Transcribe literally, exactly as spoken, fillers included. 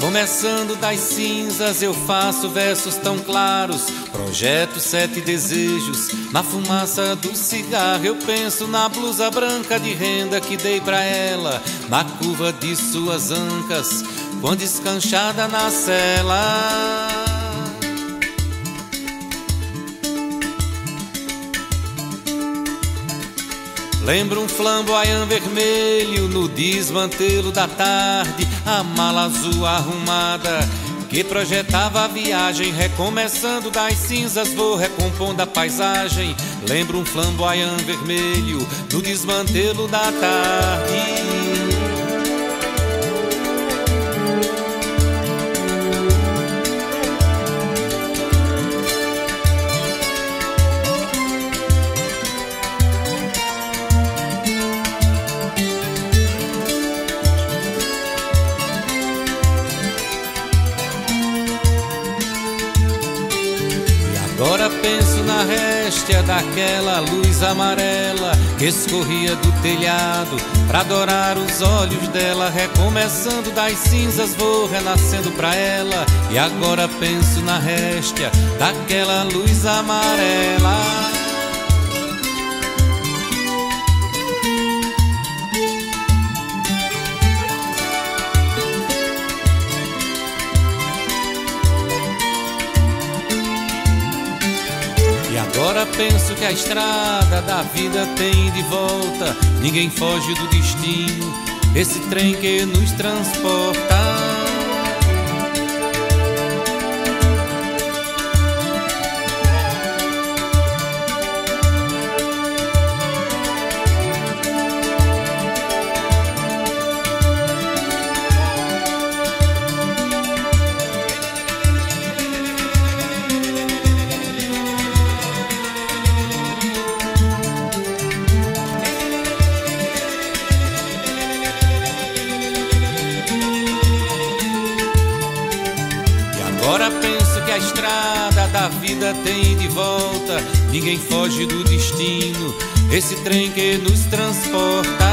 Recomeçando das cinzas eu faço versos tão claros, projeto sete desejos. Na fumaça do cigarro eu penso na blusa branca de renda que dei pra ela, na curva de suas ancas, quando escanchada na cela. Lembro um flamboyant vermelho no desmantelo da tarde, a mala azul arrumada que projetava a viagem. Recomeçando das cinzas vou recompondo a paisagem. Lembro um flamboyant vermelho no desmantelo da tarde. Agora penso na réstia daquela luz amarela que escorria do telhado pra adorar os olhos dela. Recomeçando das cinzas vou renascendo pra ela. E agora penso na réstia daquela luz amarela. Agora penso que a estrada da vida tem de volta. Ninguém foge do destino, esse trem que nos transporta. Agora penso que a estrada da vida tem de volta. Ninguém foge do destino, esse trem que nos transporta.